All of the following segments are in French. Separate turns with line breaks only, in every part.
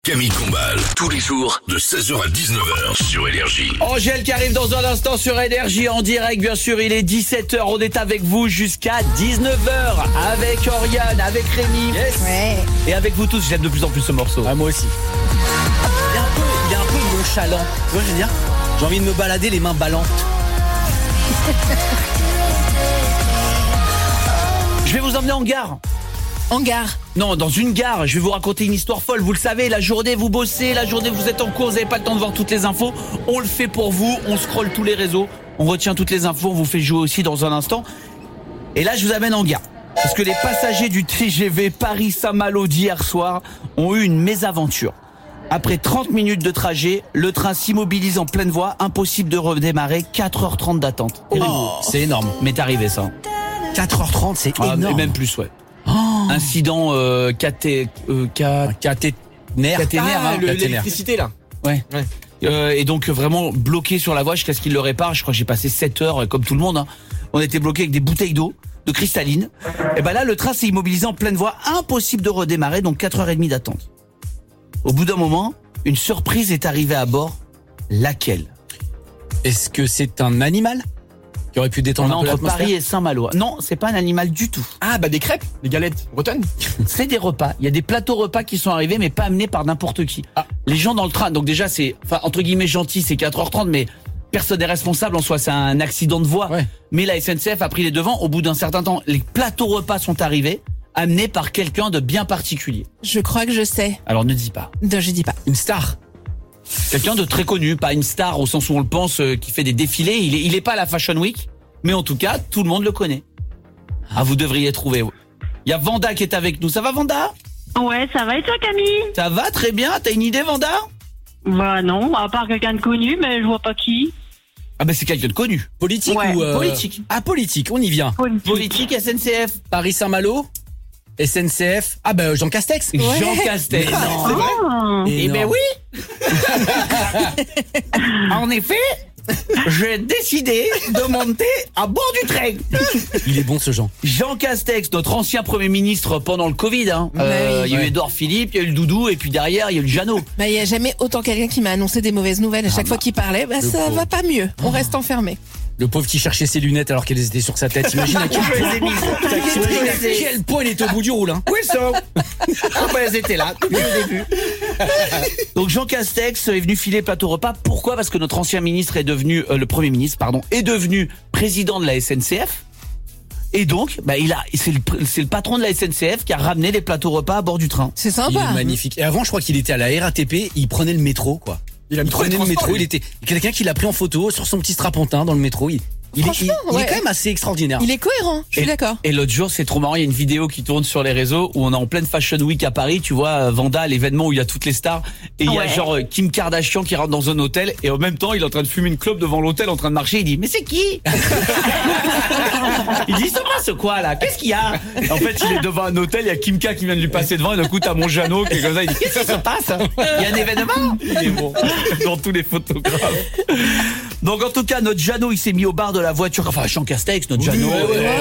Camille Combal, tous les jours de 16h à 19h sur Énergie.
Angèle qui arrive dans un instant sur Énergie en direct, bien sûr, il est 17h, on est avec vous jusqu'à 19h avec Oriane, avec Rémi.
Yes. Ouais.
Et avec vous tous, j'aime de plus en plus ce morceau.
Ah, moi aussi. Il est un peu nonchalant. Tu vois, je veux dire, j'ai envie de me balader les mains ballantes.
Je vais vous emmener en gare.
En gare?
Non, dans une gare, je vais vous raconter une histoire folle. Vous le savez, la journée vous bossez, la journée vous êtes en cours, vous n'avez pas le temps de voir toutes les infos. On le fait pour vous, on scrolle tous les réseaux, on retient toutes les infos, on vous fait jouer aussi dans un instant. Et là, je vous amène en gare. Parce que les passagers du TGV Paris-Saint-Malo d'hier soir ont eu une mésaventure. Après 30 minutes de trajet, le train s'immobilise en pleine voie, impossible de redémarrer, 4h30 d'attente.
Oh, c'est énorme.
M'est arrivé ça.
4h30, c'est énorme.
Et même plus, ouais. Incident caténaire.
L'électricité là.
Ouais. Et donc vraiment bloqué sur la voie jusqu'à ce qu'il le répare. Je crois que j'ai passé 7 heures comme tout le monde. Hein. On était bloqué avec des bouteilles d'eau, de cristalline. Et ben là, le train s'est immobilisé en pleine voie. Impossible de redémarrer, donc 4h30 d'attente. Au bout d'un moment, une surprise est arrivée à bord. Laquelle?
Est-ce que c'est un animal qui aurait pu détendre un peu
entre
l'atmosphère?
Paris et Saint-Malo. Non, c'est pas un animal du tout.
Ah bah des crêpes, des galettes bretonnes.
C'est des repas. Il y a des plateaux repas qui sont arrivés, mais pas amenés par n'importe qui.
Ah.
Les gens dans le train, donc déjà c'est, enfin entre guillemets gentil, c'est 4h30, mais personne n'est responsable en soi, c'est un accident de voie.
Ouais.
Mais la SNCF a pris les devants. Au bout d'un certain temps, les plateaux repas sont arrivés, amenés par quelqu'un de bien particulier.
Je crois que je sais.
Alors ne dis pas.
Non, je dis pas.
Une star.
Quelqu'un de très connu, pas une star au sens où on le pense, qui fait des défilés. Il est pas à la Fashion Week, mais en tout cas, tout le monde le connaît. Ah, vous devriez trouver. Il y a Vanda qui est avec nous. Ça va, Vanda?
Ouais, ça va et toi, Camille?
Ça va, très bien. T'as une idée, Vanda?
Bah non, à part quelqu'un de connu, mais je vois pas qui.
Ah ben c'est quelqu'un de connu.
Politique
Ouais,
ou
politique.
Ah politique, on y vient.
Politique SNCF.
Paris-Saint-Malo, SNCF. Ah bah Jean Castex.
Ouais.
Jean Castex.
C'est vrai.
Ah.
Eh ben oui. En effet, j'ai décidé de monter à bord du train.
Il est bon ce Jean.
Jean Castex, notre ancien Premier ministre pendant le Covid. Hein.
Bah oui.
Il y a eu Édouard Philippe, il y a eu le Doudou, et puis derrière, il y a eu le Jeannot.
Bah, il y a jamais autant quelqu'un qui m'a annoncé des mauvaises nouvelles. À chaque fois qu'il parlait, bah, ça
pauvre.
va pas mieux. On reste enfermé.
Le pauvre qui cherchait ses lunettes alors qu'elles étaient sur sa tête. Imagine à quel point il était au bout du roule. Hein.
Oui, ça. Elles étaient là depuis le début. Donc Jean Castex est venu filer plateau repas. Pourquoi? Parce que notre ancien ministre est devenu, le Premier ministre, pardon, est devenu président de la SNCF. Et donc, bah, c'est le patron de la SNCF qui a ramené les plateaux repas à bord du train.
C'est
Il
sympa.
est magnifique. Et avant, je crois qu'il était à la RATP. Il prenait le métro, quoi. Il prenait le métro. Il était quelqu'un qui l'a pris en photo sur son petit strapontin dans le métro. Il est
ouais.
quand même assez extraordinaire.
Il est cohérent, je suis d'accord.
Et l'autre jour, c'est trop marrant, il y a une vidéo qui tourne sur les réseaux où on est en pleine Fashion Week à Paris, tu vois, Vanda, l'événement où il y a toutes les stars, et il y a
Ouais.
genre Kim Kardashian qui rentre dans un hôtel, et en même temps, il est en train de fumer une clope devant l'hôtel, en train de marcher, il dit, mais c'est qui? Il dit, c'est quoi là? Qu'est-ce qu'il y a? En fait, il est devant un hôtel, il y a Kim K qui vient de lui passer devant, et d'un coup, t'as mon Jeannot qui est comme ça, il dit, qu'est-ce qui se passe? Il y a un événement? Il est bon, dans tous les photographes. Donc en tout cas, notre Jeannot, il s'est mis au bar de la voiture, enfin, Jean Castex, notre Jeannot.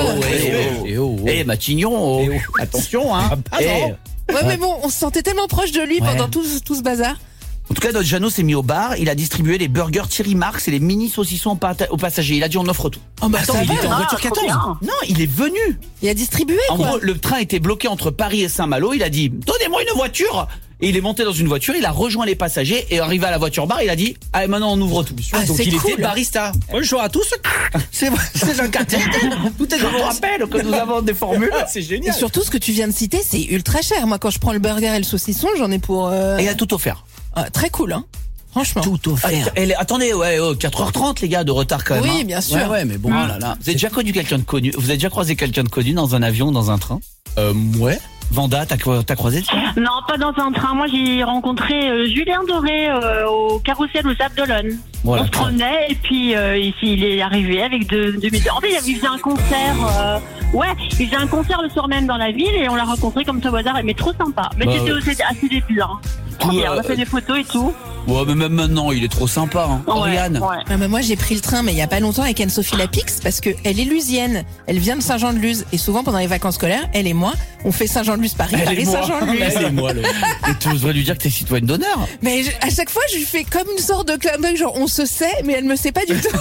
Matignon, attention, hein.
Ouais, mais bon, on se sentait tellement proche de lui pendant tout ce bazar.
En tout cas, notre Jeannot s'est mis au bar, il a distribué les burgers Thierry Marx et les mini saucissons aux passagers. Il a dit on offre tout.
Oh, bah,
Attends,
ça
il
va.
était en voiture
trop
14.
bien.
Non, il est venu.
Il a distribué,
En
quoi.
gros, le train était bloqué entre Paris et Saint-Malo. Il a dit donnez-moi une voiture. Et il est monté dans une voiture, il a rejoint les passagers et arrivé à la voiture bar, il a dit allez maintenant on ouvre tout.
Ah,
Donc
c'est
il
cool.
était barista. Bonjour à tous.
C'est vrai, c'est Jean Castex. Tout est. Je vous rappelle que nous avons des formules.
C'est
Et
génial.
surtout, ce que tu viens de citer, c'est ultra cher. Moi, quand je prends le burger et le saucisson, j'en ai pour...
Et il a tout offert.
très cool, hein. Franchement.
Tout offert.
Attendez, 4h30 les gars de retard quand même.
Oui,
hein.
bien sûr.
Ouais, mais bon.
Oh là là. Vous avez déjà connu quelqu'un de connu? Vous avez déjà croisé quelqu'un de connu dans un avion, dans un train?
Ouais.
Vanda, t'as croisé ça?
Non, pas dans un train. Moi, j'ai rencontré Julien Doré au carrousel aux Sables d'Olonne.
Voilà.
On se promenait et puis ici, il est arrivé avec deux musiciens. En fait, il faisait un concert. Il faisait un concert le soir même dans la ville et on l'a rencontré comme ça au hasard. Mais trop sympa. Mais
Bah,
c'était assez débutant. Trop bien, on a fait des photos et tout.
Ouais, mais même maintenant, il est trop sympa, hein. Oriane.
Ouais.
Ah, mais moi j'ai pris le train mais il y a pas longtemps avec Anne-Sophie Lapix parce que elle est lusienne. Elle vient de Saint-Jean-de-Luz et souvent pendant les vacances scolaires, elle et moi, on fait Saint-Jean-de-Luz Paris,
Elle
Paris
et moi.
Saint-Jean-de-Luz.
C'est moi, là.
Et tu devrais lui dire que t'es citoyenne d'honneur.
Mais à chaque fois, je lui fais comme une sorte de clin d'œil, genre on se sait, mais elle me sait pas du tout.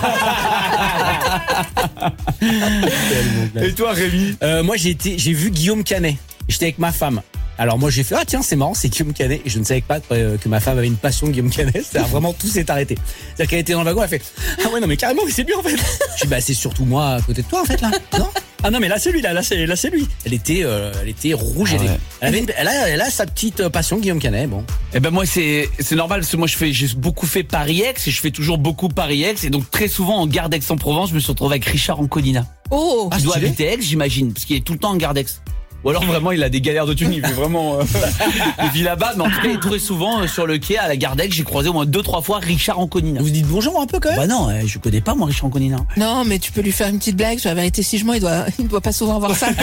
Et toi, Rémi?
Moi, j'ai vu Guillaume Canet. J'étais avec ma femme. Alors moi j'ai fait tiens c'est marrant, c'est Guillaume Canet et je ne savais pas que ma femme avait une passion de Guillaume Canet. C'est vraiment tout s'est arrêté. C'est-à-dire qu'elle était dans le wagon, elle fait ouais non mais carrément mais c'est lui en fait. Je dis c'est surtout moi à côté de toi en fait là. Non ah non mais là c'est lui là c'est lui. Elle était rouge. Elle a sa petite passion Guillaume Canet. Bon.
Eh ben moi c'est normal parce que moi j'ai beaucoup fait Paris-Aix et je fais toujours beaucoup Paris-Aix et donc très souvent en gare d'Aix-en-Provence je me suis retrouvé avec Richard Anconina.
Oh.
Il doit habiter Aix j'imagine parce qu'il est tout le temps en gare d'Aix. Ou alors vraiment il a des galères de thunes, il fait vraiment il vit là-bas, mais en tout cas il est très souvent sur le quai à la gare d'Aix, j'ai croisé au moins 2-3 fois Richard Anconina.
Vous dites bonjour un peu quand même?
Bah non, je connais pas moi Richard Anconina.
Non, mais tu peux lui faire une petite blague sur la vérité si je mens, il doit pas souvent voir ça.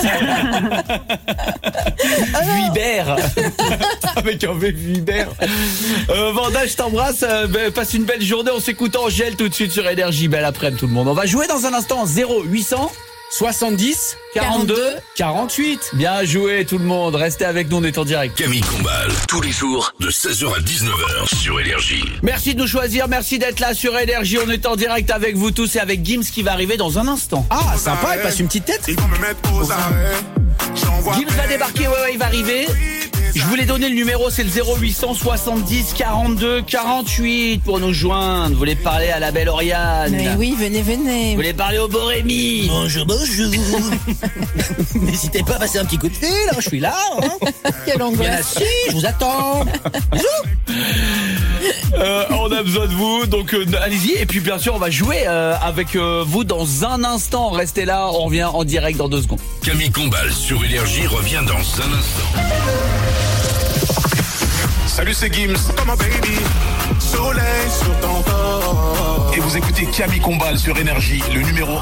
Vuibert. Avec un V Vuibert. Vanda, je t'embrasse, passe une belle journée, on s'écoute Angèle tout de suite sur Énergie. Belle après-midi tout le monde. On va jouer dans un instant 0800
70
42
48.
Bien joué tout le monde, restez avec nous, on est en direct.
Camille Combal, tous les jours de 16h à 19h sur Énergie.
Merci de nous choisir, merci d'être là sur Énergie, on est en direct avec vous tous et avec Gims qui va arriver dans un instant.
Ah sympa, il passe une petite tête.
Gims va débarquer, ouais, il va arriver. Je vous l'ai donné le numéro, c'est le 0800 70 42 48 pour nous joindre. Vous voulez parler à la belle Oriane?
Mais oui, venez.
Vous voulez parler au beau Rémi?
Bonjour. N'hésitez pas à passer un petit coup de fil, hein, je suis là. Hein.
Quelle angoisse.
Je vous attends.
On a besoin de vous, donc allez-y. Et puis bien sûr, on va jouer avec vous dans un instant. Restez là, on revient en direct dans 2 secondes.
Camille Combal sur Énergie revient dans un instant.
Salut, c'est Gims. Comme un baby. Soleil sur ton corps.
Et vous écoutez Camille Combal sur Énergie, le numéro 1.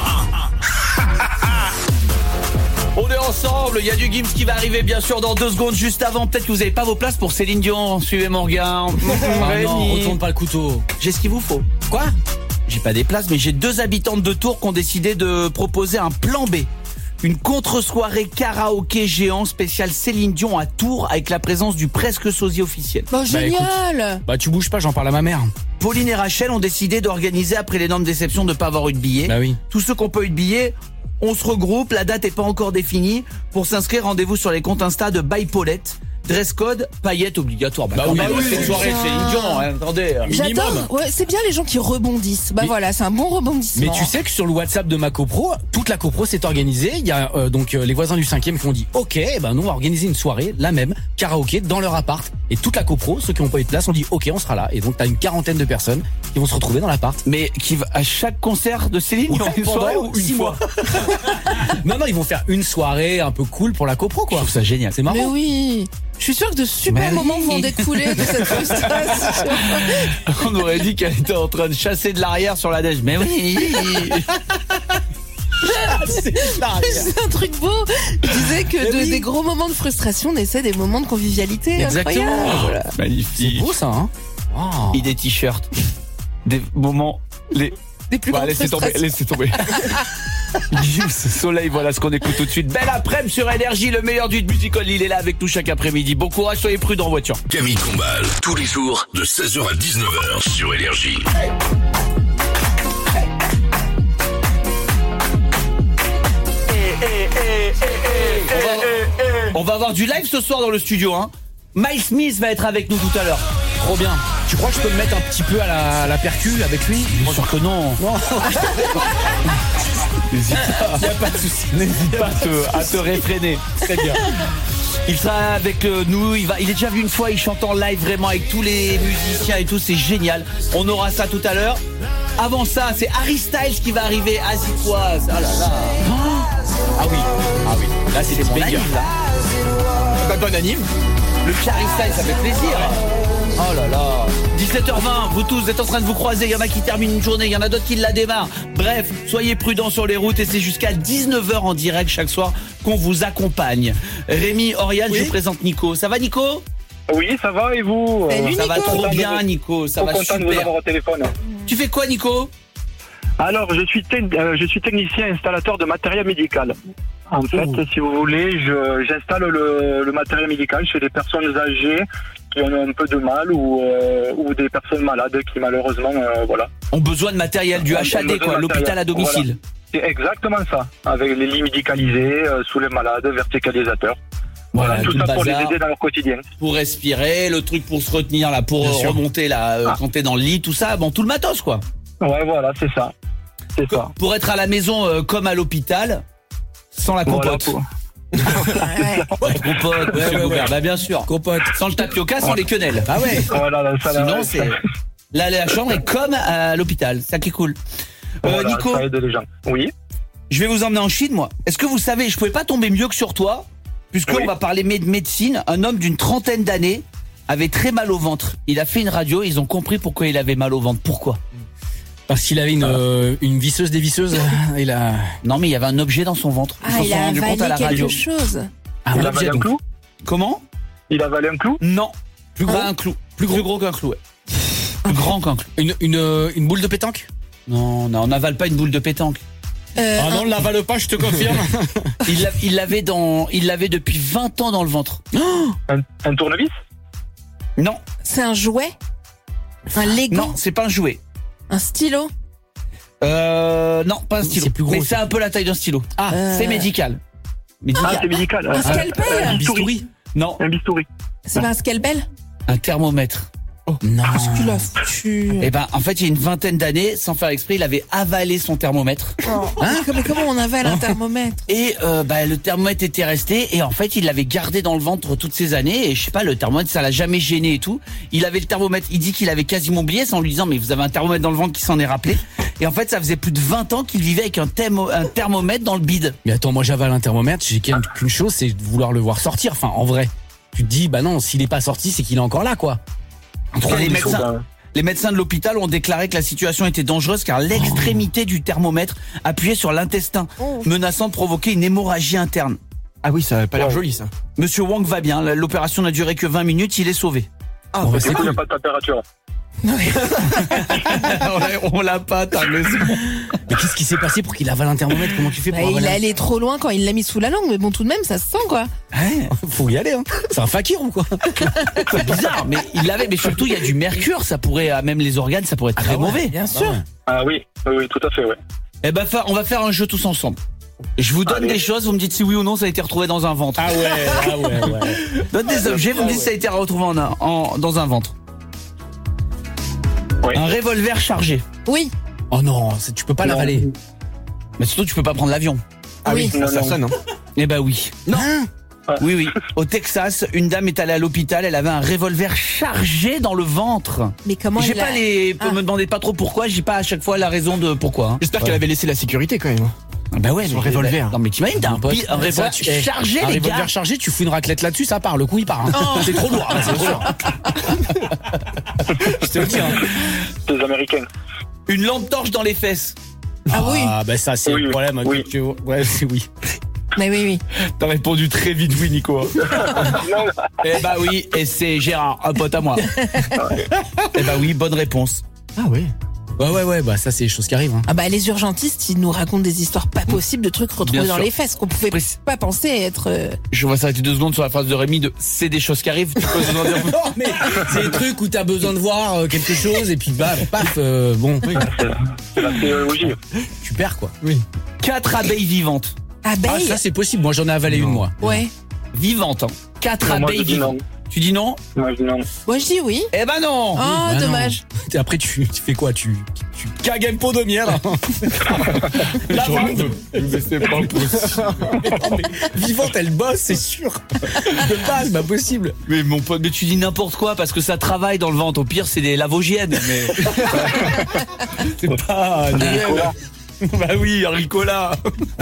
On est ensemble, il y a du Gims qui va arriver bien sûr dans 2 secondes. Juste avant, peut-être que vous n'avez pas vos places pour Céline Dion. Suivez mon regard.
Non, retourne pas le couteau.
J'ai ce qu'il vous faut.
Quoi?
J'ai pas des places, mais j'ai 2 habitantes de Tours qui ont décidé de proposer un plan B. Une contre-soirée karaoké géant spécial Céline Dion à Tours avec la présence du presque sosie officiel.
Bon, génial.
Tu bouges pas, j'en parle à ma mère.
Pauline et Rachel ont décidé d'organiser après l'énorme déception de ne pas avoir eu de billets.
Bah oui.
Tous ceux qui n'ont pas eu de billets, on se regroupe, la date n'est pas encore définie. Pour s'inscrire, rendez-vous sur les comptes Insta de By Paulette. Dress code, paillettes obligatoire. C'est une soirée Céline Dion, hein, attendez.
J'adore, ouais, c'est bien les gens qui rebondissent. Voilà, c'est un bon rebondissement.
Mais tu sais que sur le WhatsApp de ma copro, toute la copro s'est organisée. Il y a les voisins du 5e qui ont dit ok, nous on va organiser une soirée, la même, karaoké dans leur appart. Et toute la copro, ceux qui n'ont pas eu de place, ont dit ok, on sera là. Et donc t'as une 40aine de personnes qui vont se retrouver dans l'appart.
Mais qui va à chaque concert de Céline,
Ouais,
une soirée ou une
6
fois.
Non, ils vont faire une soirée un peu cool pour la copro quoi.
Je trouve ça génial.
C'est marrant.
Mais oui. Je suis sûre que de super moments vont découler de cette frustration.
On aurait dit qu'elle était en train de chasser de l'arrière sur la neige. Mais oui.
C'est un truc beau. Je disais que des gros moments de frustration naissaient des moments de convivialité.
Exactement.
Incroyable.
C'est
Magnifique.
beau ça, hein. Wow.
Et des t-shirts. Des moments.
Des plus grandes frustrations.
Laissez tomber. Gims, Soleil, voilà ce qu'on écoute tout de suite. Belle après-midi sur Énergie, le meilleur du musical, il est là avec nous chaque après-midi. Bon courage, soyez prudents en voiture.
Camille Combal, tous les jours de 16h à 19h sur Énergie.
On va avoir du live ce soir dans le studio, hein. Miles Smith va être avec nous tout à l'heure.
Trop bien. Tu crois que je peux me mettre un petit peu à la percu avec lui?
Bien sûr que non. N'hésite pas.
Y a pas de souci.
N'hésite pas à te réfréner.
Très bien.
Il sera avec nous, il est déjà venu une fois, il chante en live vraiment avec tous les musiciens et tout, c'est génial. On aura ça tout à l'heure. Avant ça, c'est Harry Styles qui va arriver, Assis-toi. Ah là là.
Ah oui. Là c'est
Mon
des
anime,
bangers.
là.
Bonne anime.
Le petit Harry Styles, ça fait plaisir. Oh là là. 17h20, vous tous êtes en train de vous croiser, il y en a qui terminent une journée, il y en a d'autres qui la démarrent. Bref, soyez prudents sur les routes et c'est jusqu'à 19h en direct chaque soir qu'on vous accompagne. Rémi, Oriane,
Oui.
je vous présente Nico. Ça va Nico ?
Oui, ça va et vous
Salut,
Ça va
Nico.
trop bien, Nico. Ça va
content de vous
super.
avoir au téléphone.
Tu fais quoi, Nico?
Alors, je suis technicien installateur de matériel médical. En fait, si vous voulez, j'installe le matériel médical chez des personnes âgées qui ont un peu de mal ou des personnes malades qui malheureusement, voilà.
On a besoin de matériel, du
On a
HAD,
besoin
quoi,
de
l'hôpital à
matériel,
domicile.
C'est exactement ça, avec les lits médicalisés, sous les malades, verticalisateurs.
Voilà,
tout
tout
ça
le
pour les
bazar.
aider dans leur quotidien.
Pour respirer, le truc pour se retenir là, pour
Bien sûr.
remonter là, quand t'es dans le lit, tout ça, bon, tout le matos quoi.
Ouais, voilà, c'est ça. C'est ça.
Pour être à la maison comme à l'hôpital, sans la
Voilà,
compote.
Ouais.
Ouais, compote, monsieur
ouais,
Goubert,
ouais.
bah bien sûr.
Compote.
Sans le tapioca, sans les quenelles.
Ah ouais.
Voilà, ça,
Sinon, c'est. Là, la chambre est comme à l'hôpital, ça qui est cool.
voilà,
Nico,
ça aide les gens. Oui.
je vais vous emmener en Chine, moi. Est-ce que vous savez, je pouvais pas tomber mieux que sur toi, puisqu'on
Oui.
va parler de médecine. Un homme d'une trentaine d'années avait très mal au ventre. Il a fait une radio, ils ont compris pourquoi il avait mal au ventre. Pourquoi?
Parce qu'il avait une visseuse dévisseuse. Il a
Non, mais il y avait un objet dans son ventre. Ils
Ah,
s'en
il
sont
a
rendus compte à la
avalé
radio.
quelque chose.
un
Il
objet
avalé un
donc.
clou.
Comment?
Il avalé un clou.
Non.
Plus gros.
Pas un clou. Plus gros qu'un clou, ouais. Plus grand qu'un clou.
Une boule de pétanque.
Non, on n'avale pas une boule de pétanque.
Ah non, ne l'avale pas, je te confirme.
Il l'avait depuis 20 ans dans le ventre.
Un tournevis.
Non,
C'est un jouet? Un Lego?
non, c'est pas un jouet.
Un stylo?
Non, pas un stylo.
C'est plus gros,
Mais
ça.
c'est un peu la taille d'un stylo. Ah, c'est médical. Médical.
Ah, c'est médical.
Un scalpel?
Un bistouri.
Non,
Un bistouri.
C'est pas un scalpel?
un thermomètre.
Non.
Tu l'as foutu.
Eh ben, en fait, il y a une vingtaine d'années, sans faire exprès, il avait avalé son thermomètre.
Mais comment on avale un thermomètre?
Et le thermomètre était resté, et en fait, il l'avait gardé dans le ventre toutes ces années. Et je sais pas, le thermomètre, ça l'a jamais gêné et tout. Il avait le thermomètre. Il dit qu'il avait quasiment oublié, sans lui disant, mais vous avez un thermomètre dans le ventre qui s'en est rappelé. Et en fait, ça faisait plus de 20 ans qu'il vivait avec un thermomètre dans le bide.
Mais attends, moi j'avale un thermomètre, j'ai qu'une chose, c'est de vouloir le voir sortir. Enfin, en vrai. Tu te dis, bah non, s'il est pas sorti, c'est qu'il est encore là, quoi.
Les médecins de l'hôpital ont déclaré que la situation était dangereuse car l'extrémité du thermomètre appuyait sur l'intestin, menaçant de provoquer une hémorragie interne.
Ah oui, ça a pas l'air joli ça.
Monsieur Wang va bien, l'opération n'a duré que 20 minutes, il est sauvé.
Ah,
Bon, bah,
Du
c'est
coup, il n'y a
cool.
pas de température.
On l'a pas, t'as raison.
Mais qu'est-ce qui s'est passé pour qu'il avale un thermomètre? Comment tu fais pour
Bah, il
avaler
est allé trop loin quand il l'a mis sous la langue, mais bon, tout de même, ça se sent, quoi.
Faut y aller, hein. C'est un fakir ou quoi?
C'est bizarre, mais il l'avait, mais surtout il y a du mercure, ça pourrait, même les organes, ça pourrait être très mauvais.
Bien sûr.
Ah oui, tout à fait, ouais.
Eh ben, on va faire un jeu tous ensemble. Je vous donne
Allez.
des choses, vous me dites si oui ou non ça a été retrouvé dans un ventre.
Ah ouais.
Donne des objets, vous me dites si ça a été retrouvé dans un ventre.
Oui.
Un revolver chargé.
Oui.
Oh non, tu peux pas
Non.
l'avaler.
Mais surtout tu peux pas prendre l'avion.
Ah oui,
Oui.
ça
Non.
sonne. Hein.
Eh ben oui. Non. Oui. Au Texas, une dame est allée à l'hôpital, elle avait un revolver chargé dans le ventre.
Mais comment
J'ai
il a...
pas les.
Ah.
Me demandez pas trop pourquoi, j'ai pas à chaque fois la raison de pourquoi. Hein.
J'espère qu'elle avait laissé la sécurité quand même.
Bah ouais,
Son
mais
revolver.
Non mais t'imagines, t'as un
Pote,
revolver
ça, tu-
chargé,
un
les
revolver
gars.
chargé, tu fous une raclette là-dessus, ça part. Le coup, il part. Hein. C'est trop lourd. hein, c'est trop lourd. Je te le dis. Hein.
C'est les Américains.
Une lampe torche dans les fesses.
Ah oui.
Ah bah ça, c'est
Oui,
le problème.
oui.
Ouais, c'est oui.
Mais oui.
T'as répondu très vite oui, Nico.
Non,
Eh bah oui, et c'est Gérard, un pote à moi. Eh bah oui, bonne réponse.
Ah ouais.
Ouais, bah ça, c'est des choses qui arrivent. Hein.
Ah bah les urgentistes, ils nous racontent des histoires pas possibles de trucs retrouvés
Bien
dans
sûr.
les fesses qu'on pouvait pas penser être...
Je vois s'arrêter 2 secondes sur la phrase de Rémi de c'est des choses qui arrivent. Tu peux nous en dire plus?
Non, mais c'est des trucs où t'as besoin de voir quelque chose et puis paf, bon,
c'est la théologie.
tu perds quoi.
4 abeilles vivantes.
Abeilles.
Ah, ça c'est possible. Moi, j'en ai avalé une, moi.
Ouais.
Vivantes, hein. 4
Non, moi, je
abeilles
dis non.
vivantes. Tu dis non?
Moi, je dis non.
Moi je dis oui.
Eh ben non.
Oh,
Bah non.
dommage.
Et après, tu fais quoi? Tu cagues une pot de miel. La vente.
Mais c'est pas possible.
Vivante, elle bosse, c'est sûr. De base, c'est pas possible.
Mais mon pote, mais tu dis n'importe quoi parce que ça travaille dans le ventre. Au pire, c'est des lavogiennes. Mais c'est pas.
Nicolas.
Bah oui, un Ricola.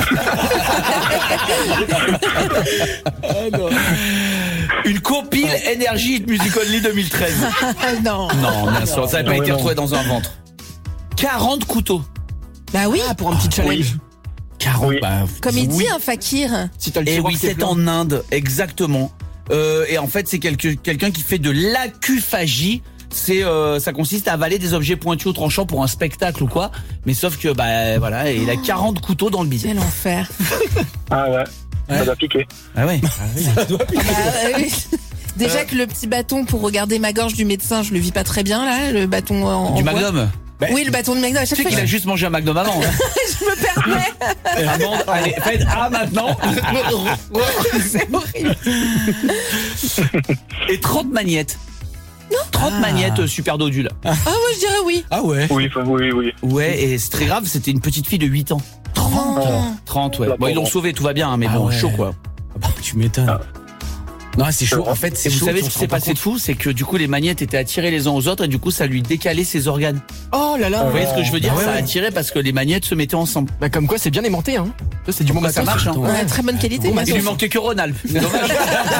Une compile Energy Hit Music Only 2013.
Ah non.
Non, bien sûr, ça n'a pas été retrouvé dans un ventre. 40 couteaux.
Bah oui.
Ah, pour un petit challenge.
40,
Oui.
bah.
Comme il dit un fakir.
Si t'as le
Et
tiroir
oui,
qui est
c'est
plein.
en Inde, exactement. Et en fait, c'est quelqu'un qui fait de l'acuphagie. Ça consiste à avaler des objets pointus ou tranchants pour un spectacle ou quoi. Mais sauf que, voilà, il a 40 couteaux dans le bide.
Quel enfer.
Ah ouais, ça doit piquer.
Ah ouais.
Oui. Déjà que le petit bâton pour regarder ma gorge du médecin, je le vis pas très bien là, le bâton en
Du
bois.
Magnum.
Oui, le bâton de Magnum. À
Tu
chaque
sais
fois,
qu'il a juste mangé un Magnum avant. Hein.
je me permets.
Amande, allez, faites A maintenant.
C'est horrible.
Et 30 magnettes. 30 magnettes super dodule.
Ah moi je dirais oui.
Ah ouais.
Oui.
Ouais, et c'est très grave, c'était une petite fille de 8 ans. 30, ouais. Bon, ils l'ont sauvé, tout va bien, hein, mais bon,
ouais.
chaud quoi.
Ah bah, tu m'étonnes. Non, c'est chaud. En fait, c'est
Et vous
chaud.
savez
on
ce qui
se
s'est
rend pas
passé de
compte.
fou, c'est que du coup les magnettes étaient attirées les uns aux autres et du coup ça lui décalait ses organes.
Oh là là.
Vous voyez ce que je veux dire?
Ah ouais,
Ça
ouais.
attirait parce que les magnettes se mettaient ensemble.
Bah comme quoi c'est bien aimanté hein. Ça c'est du bon
Ça
matos.
marche, hein.
Ouais, très bonne qualité.
Il lui manquait que Ronald. C'est dommage.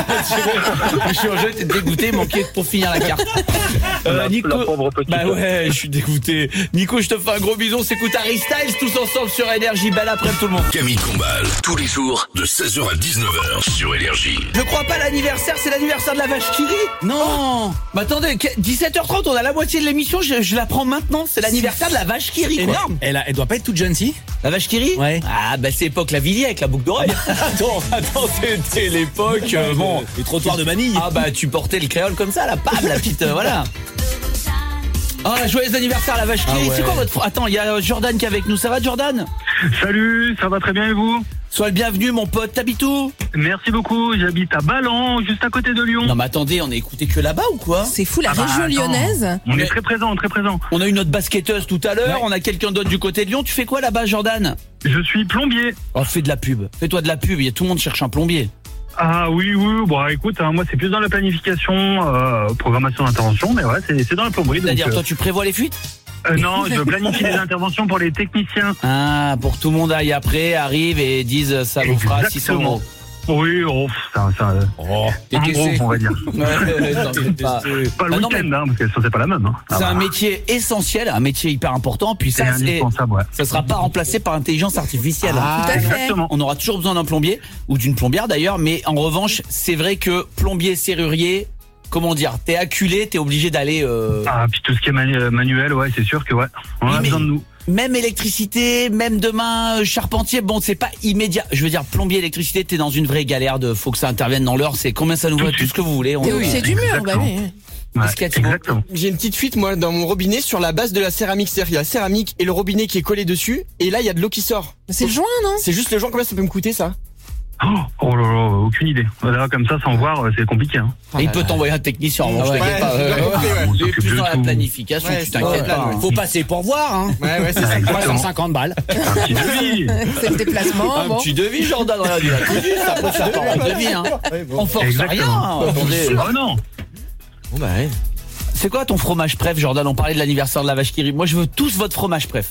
Le chirurgien était dégoûté, il manquait pour finir la carte. Nico,
La pauvre petite.
bah ouais, je suis dégoûté. Nico, je te fais un gros bisou. S'écoute Harry Styles tous ensemble sur Énergie. Belle après tout le monde.
Camille Combal, tous les jours de 16h à 19h sur Énergie.
Je crois pas l'anniversaire, c'est l'anniversaire de la vache qui rit. Non. Mais attendez, 17h30, on a la moitié de l'émission. Je la prends maintenant. C'est l'anniversaire de la vache qui rit. Quoi.
Énorme. Elle doit pas être toute jeune, si.
La vache qui rit.
Ouais.
Ah bah c'est époque Lavilliers avec la boucle d'oreille. attends, c'était l'époque. Bon.
Les trottoirs de Manille.
Ah bah tu portais le créole comme ça, la pam, la petite, voilà. Ah, joyeux anniversaire à la vache qui rit.
ouais.
C'est quoi votre... Attends, il y a Jordan qui est avec nous. Ça va Jordan?
Salut, ça va très bien et vous?
Sois le bienvenu mon pote. T'habites où?
Merci beaucoup, j'habite à Ballan, juste à côté de Lyon.
Non mais attendez, on est écouté que là-bas ou quoi?
C'est fou la
Ah bah,
région
attends.
lyonnaise.
On est très présent, très présent.
On a eu notre basketteuse tout à l'heure,
Ouais.
on a quelqu'un d'autre du côté de Lyon. Tu fais quoi là-bas Jordan?
Je suis plombier.
Oh, fais de la pub. Fais-toi de la pub, tout le monde cherche un plombier.
Ah oui, bon écoute, moi c'est plus dans la planification, programmation d'intervention, mais ouais, c'est dans la plomberie. donc,
C'est-à-dire toi tu prévois les fuites?
non, je planifie les interventions pour les techniciens.
Ah, pour que tout le monde aille après, arrive et dise ça vous fera 600
Exactement.
euros.
Oui, ça
Oh.
Et
en
que
gros,
c'est-
on va dire.
Ouais, non, c'est pas-
Pas le
Bah non, mais
week-end, parce que ça c'est pas la même. Hein.
c'est un métier essentiel, un métier hyper important, puis
C'est
ça,
indispensable, ouais.
ça sera pas remplacé par intelligence artificielle.
Tout à fait.
Exactement.
On aura toujours besoin d'un plombier ou d'une plombière d'ailleurs, mais en revanche, c'est vrai que plombier, serrurier, comment dire, t'es acculé, t'es obligé d'aller
Ah, puis tout ce qui est manuel, ouais, c'est sûr que ouais, on
Oui,
a
mais-
besoin de nous.
même électricité, même demain charpentier, bon c'est pas immédiat. Je veux dire plombier, électricité, t'es dans une vraie galère de faut que ça intervienne dans l'heure, c'est combien ça nous va,
Tout de
tout ce que vous voulez.
T'es au pied du mur, bah
Exactement.
oui.
Ouais,
Qu'est-ce qu'il y a, Thibaut?
exactement.
J'ai une petite fuite moi dans mon robinet sur la base de la céramique. C'est-à-dire qu'il y a la céramique et le robinet qui est collé dessus. Et là il y a de l'eau qui sort.
C'est le joint, non?
C'est juste le joint, combien ça peut me coûter ça?
Oh là là, aucune idée. Là, comme ça, sans voir, c'est compliqué. Hein.
Et il peut t'envoyer un technicien, en revanche,
ouais,
t'inquiète pas.
j'ai bien compris, ouais.
On
Il est
s'occupe
plus
de
dans la
tout.
planification,
Ouais,
tu
c'est
t'inquiètes
ça,
pas.
ouais.
Faut passer pour voir, hein.
Ouais, c'est ça.
350 balles.
Un petit devis.
C'est le déplacement,
Un
bon.
petit devis, Jordan, regarde, il a tout dit, ça peut faire par un devis, hein. On force rien,
Exactement.
hein. Attendez.
Oh non.
Bon bah ouais.
C'est quoi ton fromage préf, Jordan? On parlait de l'anniversaire de la vache qui rit. Moi, je veux tous votre fromage préf.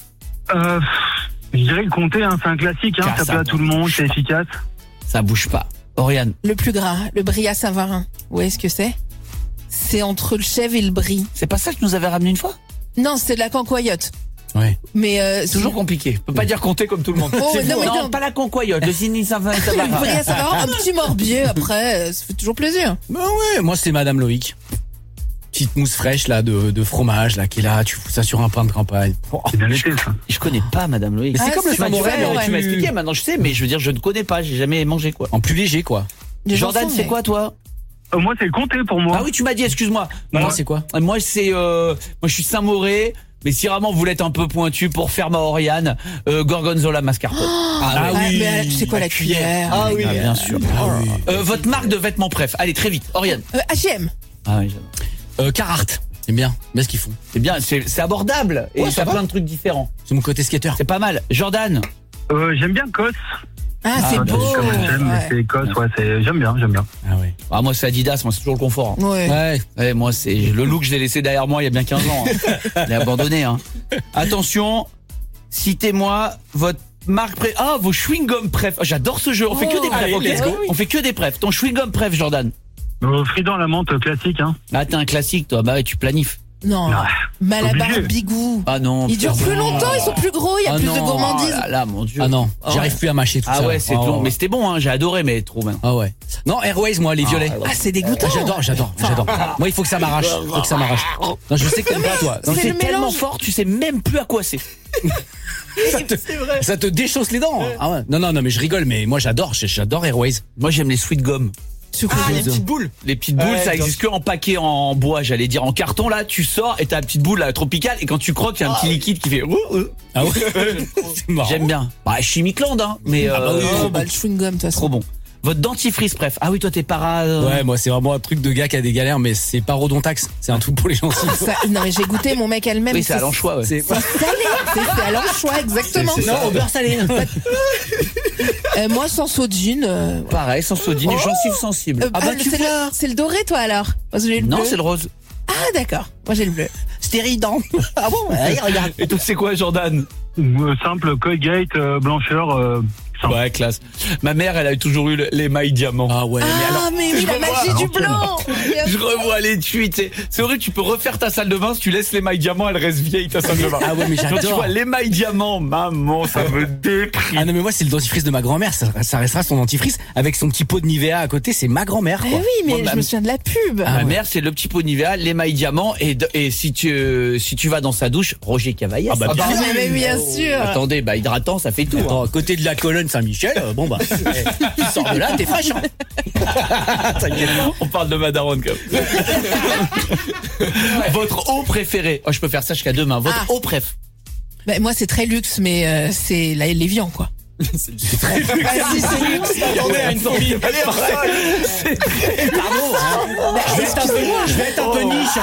Je dirais le comté, hein, c'est un classique, hein,
Ah,
ça
ça
plaît à tout le monde,
bouge
c'est
pas.
efficace.
Ça bouge pas. Oriane.
Le plus gras, le brie à Savarin. Où est-ce que c'est? C'est entre le chèvre et le brie.
C'est pas ça que tu nous avais ramené une fois?
Non, c'est de la cancoyote.
Ouais.
Mais
C'est toujours compliqué. Je peux pas dire compter comme tout le monde.
Oh,
C'est
non,
vous.
mais
Non,
non.
pas la concoyote. Le Sydney Savarin.
le brie à Savarin, un petit morbier après, ça fait toujours plaisir.
Bah ouais, moi c'est Madame Loïc. Petite mousse fraîche là de fromage là qui est là, tu fous ça sur un pain de campagne. Oh.
C'est bien l'été, ça.
Je connais pas Madame Loïc.
Mais c'est comme le
tu m'as dit,
samouraï,
ouais,
ouais.
tu m'as expliqué, maintenant je sais, mais je veux dire, je ne connais pas, j'ai jamais mangé quoi.
En plus léger quoi.
Les
Jordan,
chansons,
c'est
mais-
quoi toi?
Moi, c'est le comté pour moi.
Ah oui, tu m'as dit, excuse-moi.
Moi c'est quoi?
Moi c'est, moi je suis Saint-Mauré, mais si vraiment vous voulez être un peu pointu pour faire ma Oriane, Gorgonzola mascarpone.
Ah, mais tu sais quoi, la cuillère?
Ah oui, bien sûr.
Ah oui.
Votre marque de vêtements préf. Allez, très vite, Oriane.
H&M.
Ah oui, j'adore.
Carhartt. C'est bien ce qu'ils font.
C'est bien, c'est abordable et
Ouais,
ça
ça
a
va.
plein de trucs différents.
C'est mon côté skater.
C'est pas mal. Jordan.
J'aime bien Cos.
Ah, c'est beau.
Comme j'aime,
Ouais.
c'est Cos, ouais, j'aime bien.
Ah ouais.
Ah moi c'est Adidas, moi c'est toujours le confort. Hein.
Ouais.
Ouais.
Ouais, moi c'est le look, je l'ai laissé derrière moi il y a bien 15 ans. Hein. Je l'ai abandonné. Hein. Attention, citez-moi votre marque préf. Ah, vos chewing-gum préf. Ah, j'adore ce jeu. On fait que des préf.
allez,
Ok.
let's go.
On fait que des préf. Ton chewing-gum préf, Jordan.
Fridon à la menthe classique, hein.
Ah, t'es un classique, toi. Bah ouais, tu planifes.
Non. Malabar,
obligé.
Bigou.
Ah non.
Ils durent plus longtemps, ils sont plus gros, il y a
Ah
plus
non.
de gourmandise.
Ah là, mon Dieu.
Ah non,
Ah
j'arrive
ouais.
plus à mâcher tout ça.
Ah ouais, c'est long. Mais c'était bon, hein. J'ai adoré, mais trop bien.
Ah ouais. Non, Airways, moi, les violets.
Ah, c'est dégoûtant.
J'adore. Moi, il faut que ça m'arrache. Non, je sais que t'aimes pas, toi.
Non,
C'est
c'est
le
tellement
mélange.
fort, tu sais même plus à quoi c'est.
Ça te déchausse les dents. Ah ouais. Non, mais je rigole, mais moi, j'adore Airways.
Moi, j'aime les sweet gum.
Les petites boules.
Les petites boules,
Ouais,
ça existe que en paquet en bois, j'allais dire en carton là. Tu sors et t'as la petite boule là, tropicale, et quand tu croques, il y a un petit liquide qui fait.
Ah ouais. C'est marrant.
J'aime bien. Bah, Chimicland, hein. Mais
bah oui,
Oh, bah, le chewing gum, de toute façon.
trop bon. Votre dentifrice, bref. Ah oui, toi t'es para.
Ouais, moi, c'est vraiment un truc de gars qui a des galères, mais c'est parodontax. C'est un truc pour les gencives.
Non, mais j'ai goûté, mon mec elle-même.
Oui, c'est à l'anchois, ouais.
C'est
C'est salé, c'est à l'anchois, exactement.
Non, au beurre salé.
Moi, sans sodine.
Pareil, sans sodine,
Oh.
gencives sensibles. Ah bah tu
c'est
vois.
c'est le doré, toi, alors? Parce que j'ai le
Non,
bleu.
c'est le rose.
Ah, d'accord. Moi, j'ai le bleu.
Stéridant. Ah bon, regarde. Et toi, c'est quoi, Jordan?
Simple, Colgate, blancheur, simple.
Ouais, classe. Ma mère, elle a toujours eu l'émail diamant.
Ah ouais, mais alors.
Ah, mais oui,
je
la
revois-
magie du blanc.
Je revois les tweets. C'est vrai que tu peux refaire ta salle de bain si tu laisses l'émail diamant, elle reste vieille ta salle de bain.
Ah ouais, mais
Quand tu
j'adore.
vois l'émail diamant, maman, ça me déprime.
Ah non, mais moi, c'est le dentifrice de ma grand-mère. Ça restera son dentifrice avec son petit pot de Nivea à côté. C'est ma grand-mère,
Eh
quoi.
oui, mais
Moi,
je me souviens de la pub.
Ma mère, c'est le petit pot Nivea, l'émail diamant, et si tu vas dans sa douche, Roger Cavaillès.
Ah bah, bien sûr.
Mais bien sûr.
Attendez, bah hydratant, ça fait tout.
Attends, à côté de la colonne Saint-Michel, bon bah, tu sors de là, t'es fraîche. Hein.
T'inquiète pas, on parle de Madaron quand même. Votre eau préférée. Oh, je peux faire ça jusqu'à demain. Votre eau préf.
Bah, moi, c'est très luxe, mais c'est l'Évian, quoi.
C'est très luxe. Attendez à une famille.
Allez,
Pardon, hein. Je vais être un peu niche.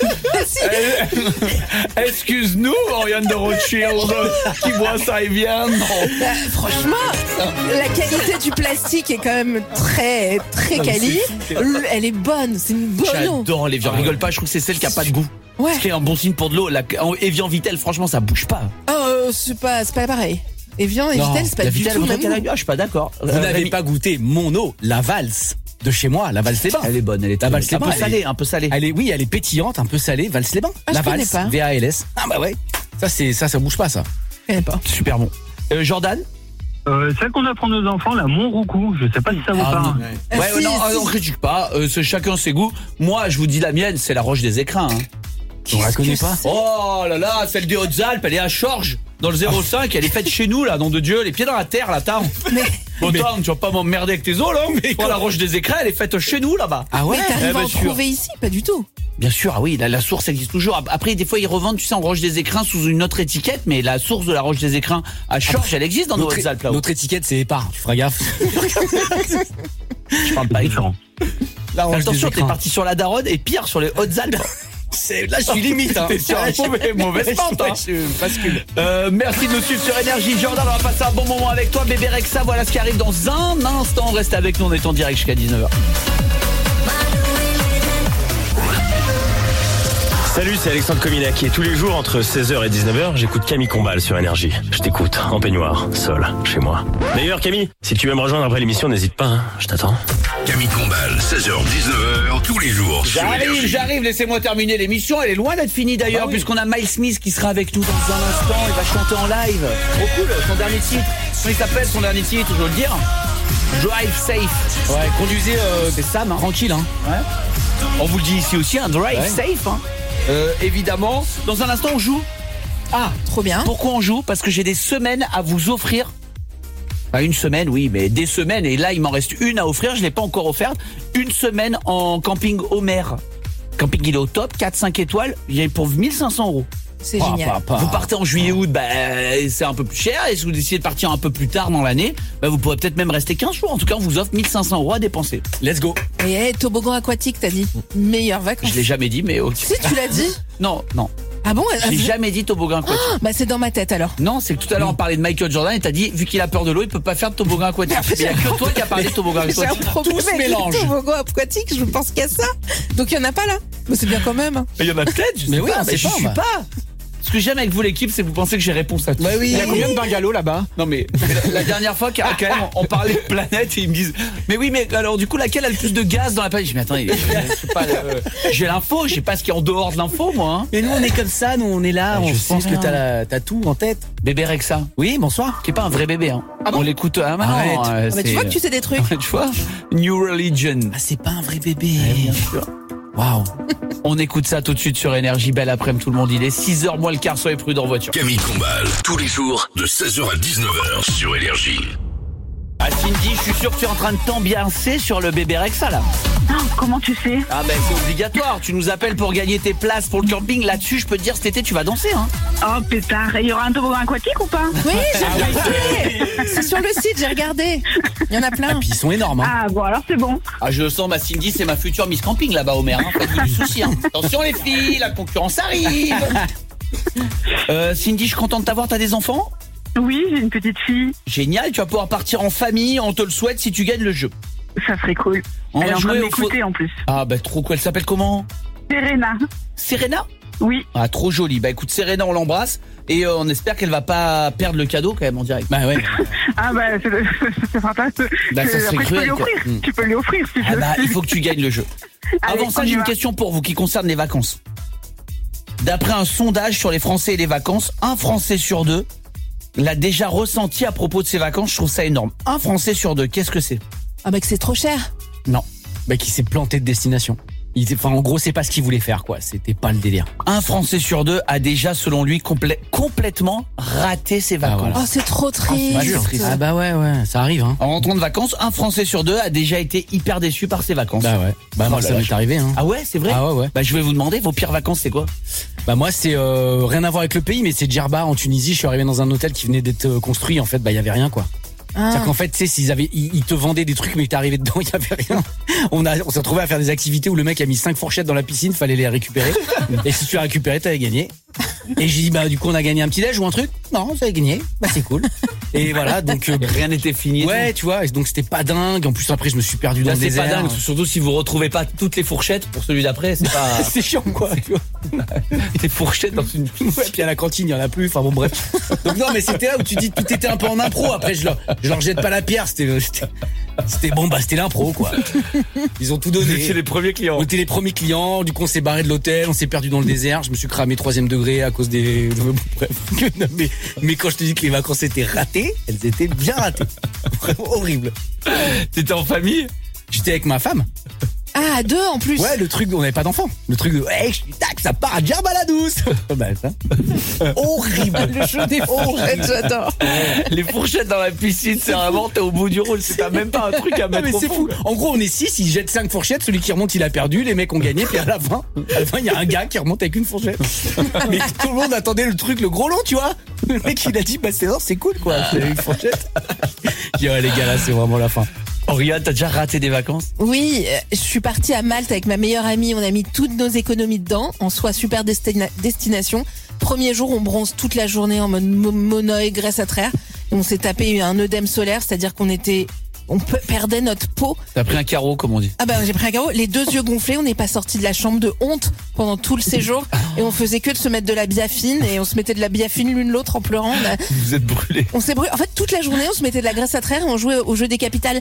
Hein.
excuse-nous, Oriane de Rothschild, qui boit ça et vient. Non.
Bah, franchement, la qualité du plastique est quand même très, très quali. Elle est bonne, c'est une bonne eau.
J'adore les viands. Rigole pas, je trouve que c'est celle qui a pas de goût.
Ouais.
Ce qui est un bon signe pour de l'eau. Evian Vitel, franchement, ça bouge pas.
C'est pas pareil. Evian et
Non,
Vitel, c'est pas
la
du
Vitel,
tout le
Toi,
même
t'es là,
goût.
ah, je suis pas d'accord.
Vous n'avez
Rémi-
pas goûté mon eau, la valse de chez moi, la valse les bains.
Elle est bonne, elle est
La
très
valse
bonne.
les
Un peu
bains,
salée, un peu salée.
Elle est pétillante, un peu salée, valse les bains.
Ah,
la
je connais
valse,
pas.
VALS. Ah bah ouais. Ça bouge pas ça.
Je connais pas.
Super bon. Jordan.
Celle qu'on apprend aux enfants, la Montroucou, je sais pas si ça vous parle.
Ouais,
si,
non,
si.
on critique pas. C'est chacun ses goûts. Moi, je vous dis la mienne, c'est la Roche des Écrins. Hein.
On la connaît pas.
Oh là là, celle des Hautes-Alpes, elle est à Chorges, dans le 05, elle est faite chez nous, là, nom de Dieu, les pieds dans la terre, là, t'as. Bon, Tom, tu vas pas m'emmerder avec tes os, là. Oh, la Roche des Écrins, elle est faite chez nous, là-bas.
Ah ouais.
Mais t'arrives
bien
à en
sûr.
trouver ici? Pas du tout.
Bien sûr, ah oui, la source existe toujours. Après, des fois, ils revendent, tu sais, en Roche des Écrins sous une autre étiquette, mais la source de la Roche des Écrins à Chorges, elle existe dans nos Hautes-Alpes, là-haut.
Notre étiquette c'est épars, tu feras gaffe.
Je parle pas avec toi.
La Roche des
Attention, t'es
Écrins.
parti sur la Daronne et pire sur les Hautes-Alpes.
Là je suis limite. Hein.
T'es sur un mauvaise pente, hein.
Je bascule.
Merci de nous suivre sur Énergie. Jordan, on va passer un bon moment avec toi. Bébé Rexa, voilà ce qui arrive dans un instant. Reste avec nous, on est en direct jusqu'à 19h.
Salut, c'est Alexandre Cominac et tous les jours entre 16h et 19h, j'écoute Camille Combal sur Énergie. Je t'écoute en peignoir, seul, chez moi. D'ailleurs, Camille, si tu veux me rejoindre après l'émission, n'hésite pas, hein, je t'attends.
Camille Combal, 16h-19h, tous les jours sur Énergie.
J'arrive, laissez-moi terminer l'émission. Elle est loin d'être finie d'ailleurs, puisqu'on a Miles Smith qui sera avec nous dans un instant. Il va chanter en live. Trop cool, son dernier titre. Comment il s'appelle son dernier titre, je veux le dire? Drive Safe.
Ouais, conduisez
C'est Sam, hein.
tranquille hein.
Ouais. On vous le dit ici aussi, un Drive
Ouais.
Safe. Hein. Évidemment. Dans un instant, on joue.
Ah, trop bien.
Pourquoi on joue? Parce que j'ai des semaines à vous offrir. Enfin, une semaine, oui, mais des semaines. Et là, il m'en reste une à offrir. Je l'ai pas encore offerte. Une semaine en camping Homer. Camping, il est au top. 4-5 étoiles. Il est pour 1500 €.
C'est génial.
Vous partez en juillet-août, c'est un peu plus cher. Et si vous décidez de partir un peu plus tard dans l'année, vous pourrez peut-être même rester 15 jours. En tout cas, on vous offre 1500 € à dépenser.
Let's go.
Et toboggan aquatique, t'as dit. Meilleures vacances.
Je l'ai jamais dit, mais ok.
Si, tu l'as dit.
Non.
Ah bon?
Je l'ai jamais dit toboggan aquatique.
Bah, c'est dans ma tête alors.
Non, c'est que tout à l'heure on parlait de Michael Jordan et t'as dit, vu qu'il a peur de l'eau, il peut pas faire de toboggan aquatique. Mais il y a que toi qui a parlé de toboggan
J'ai un
aquatique.
problème
se
avec le
mélange.
toboggan aquatique, je pense qu'il y a ça. Donc il y en a pas là. Mais c'est bien quand même.
Mais il y en a peut-être, je sais
Mais oui,
pas.
on sait
Je
pas,
suis
bah.
pas. Ce que j'aime avec vous l'équipe, c'est que vous pensez que j'ai réponse à tout.
Bah oui.
Il y a combien de bungalows là-bas?
Non mais la dernière fois quand même on parlait de planète et ils me disent mais oui mais alors du coup laquelle a le plus de gaz dans la planète? Je dis mais attendez, je sais pas, j'ai l'info, je sais pas ce qu'il y a en dehors de l'info moi. Hein.
Et nous on est comme ça, nous on est là, on pense que t'as tout en tête.
Bébé Rexa.
Oui, bonsoir.
Qui est pas un vrai bébé hein. On l'écoute
Arrête.
Ah bah, tu vois que tu sais des trucs.
Tu vois New Religion.
Ah, c'est pas un vrai bébé.
Bien sûr.
Waouh.
On écoute ça tout de suite sur Énergie. Belle après-midi tout le monde. Il est 6h moins le quart, soyez prudents en voiture.
Camille Combal, tous les jours de 16h à 19h sur Énergie.
Ah Cindy, je suis sûr que tu es en train de t'ambiancer sur le bébé Rexa là.
Ah, comment tu sais?
Ah ben c'est obligatoire, tu nous appelles pour gagner tes places pour le camping. Là-dessus je peux te dire cet été tu vas danser hein.
Oh pétard, et il y aura un toboggan aquatique ou pas?
Oui, j'ai regardé. C'est sur le site, j'ai regardé. Il y en a plein.
Et puis ils sont énormes. Hein.
Ah bon, alors c'est bon.
Ah je le sens, ma Cindy c'est ma future Miss Camping là-bas au maire, hein. Faites-vous du souci hein. Attention les filles, la concurrence arrive. Cindy, je suis content de t'avoir, t'as des enfants?
Oui, j'ai une petite fille.
Génial, tu vas pouvoir partir en famille, on te le souhaite si tu gagnes le jeu.
Ça serait cool.
On
Elle
va
est en train
jouer
de
au
m'écouter en plus.
Ah bah trop cool, elle s'appelle comment?
Serena.
Serena?
Oui.
Ah trop jolie, bah écoute Serena on l'embrasse et on espère qu'elle va pas perdre le cadeau quand même en direct.
Bah ouais.
Ah bah c'est fantastique.
Bah, ça serait
après,
cruel, quoi.
Tu peux lui offrir si tu
Ah
veux.
bah il faut que tu gagnes le jeu.
Allez,
Avant ça
on y
j'ai une
va.
question pour vous qui concerne les vacances. D'après un sondage sur les Français et les vacances, un Français sur deux l'a déjà ressenti à propos de ses vacances. Je trouve ça énorme. Un Français sur deux, qu'est-ce que c'est?
Ah bah que c'est trop cher.
Non. Bah qui s'est planté de destination. Enfin en gros c'est pas ce qu'il voulait faire quoi. C'était pas le délire.
Un Français sur deux a déjà selon lui complètement raté ses vacances.
voilà.
Oh, c'est trop triste.
c'est triste.
Ah bah ouais ça arrive hein.
En rentrant de vacances, un Français sur deux a déjà été hyper déçu par ses vacances.
Bah ouais. Bah moi
Oh là
ça
là,
m'est arrivé hein.
Ah ouais, c'est vrai?
Ah ouais.
Bah je vais vous demander, vos pires vacances c'est quoi?
Bah moi c'est rien à voir avec le pays mais c'est Djerba en Tunisie. Je suis arrivé dans un hôtel qui venait d'être construit. En fait bah il y avait rien quoi. C'est-à-dire qu'en fait, tu sais, ils te vendaient des trucs, mais t'es arrivé dedans, il y avait rien. On s'est retrouvé à faire des activités où le mec a mis 5 fourchettes dans la piscine, fallait les récupérer. Et si tu as récupéré, t'avais gagné. Et j'ai dit, bah, du coup, on a gagné un petit déj ou un truc? Non, vous avez gagné. Bah, c'est cool. Et voilà, donc.
Rien n'était fini.
Ouais, tu vois, et donc c'était pas dingue. En plus, après, je me suis perdu dans
Là,
le
c'est
désert.
pas dingue, surtout si vous retrouvez pas toutes les fourchettes pour celui d'après, c'est pas.
C'est chiant, quoi. Tu vois.
Des fourchettes dans une
Ouais, puis à la cantine, il y en a plus. Enfin bon, bref. Donc non, mais c'était là où tu dis tout était un peu en impro. Après, je leur jette pas la pierre. C'était bon, bah c'était l'impro, quoi. Ils ont tout donné.
C'est les premiers clients.
On était les premiers clients. Du coup, on s'est barré de l'hôtel, on s'est perdu dans le désert. Je me suis cramé 3e degré à cause des. Bref. Mais quand je te dis que les vacances étaient ratées, elles étaient bien ratées. Vraiment horrible.
T'étais en famille?
J'étais avec ma femme.
Ah, à deux en plus.
Ouais, le truc, on n'avait pas d'enfant. Le truc de, hey, tac, ça part à Djerba la douce. Bah, ça. Horrible.
Le jeu des fourchettes, j'adore.
Les fourchettes dans la piscine, c'est vraiment, t'es au bout du rôle, c'est pas même pas un truc à
Ah,
mettre
mais
au
c'est
fond.
fou. En gros, on est 6, ils jettent 5 fourchettes, celui qui remonte, il a perdu, les mecs ont gagné, puis à la fin, il y a un gars qui remonte avec une fourchette. Mais tout le monde attendait le truc, le gros lot, tu vois. Le mec, il a dit, bah, c'est cool, quoi. C'est une fourchette. Je dis, ouais, les gars, là, c'est vraiment la fin.
Oriane, t'as déjà raté des vacances?
Oui, je suis partie à Malte avec ma meilleure amie. On a mis toutes nos économies dedans. En soi, super destination. Premier jour, on bronze toute la journée en mode monoï, graisse à traire. Et on s'est tapé un œdème solaire, c'est-à-dire on perdait notre peau.
T'as pris un carreau, comme on dit.
Ah bah j'ai pris un carreau, les 2 yeux gonflés, on n'est pas sorti de la chambre de honte pendant tout le séjour et on faisait que de se mettre de la biafine et on se mettait de la biafine l'une l'autre en pleurant.
Vous êtes brûlés.
On s'est brûlé. En fait, toute la journée, on se mettait de la graisse à traire et on jouait au jeu des capitales.